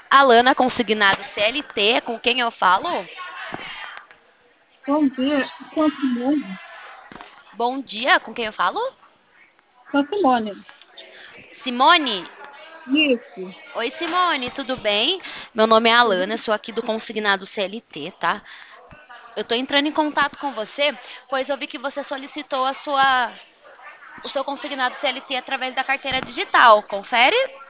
Alana, consignado CLT, com quem eu falo? Bom dia, com a Simone. Bom dia, com quem eu falo? Com a Simone. Simone? Isso. Oi, Simone, tudo bem? Meu nome é Alana, sou aqui do consignado CLT, tá? Eu tô entrando em contato com você, pois eu vi que você solicitou o seu consignado CLT através da carteira digital. Confere?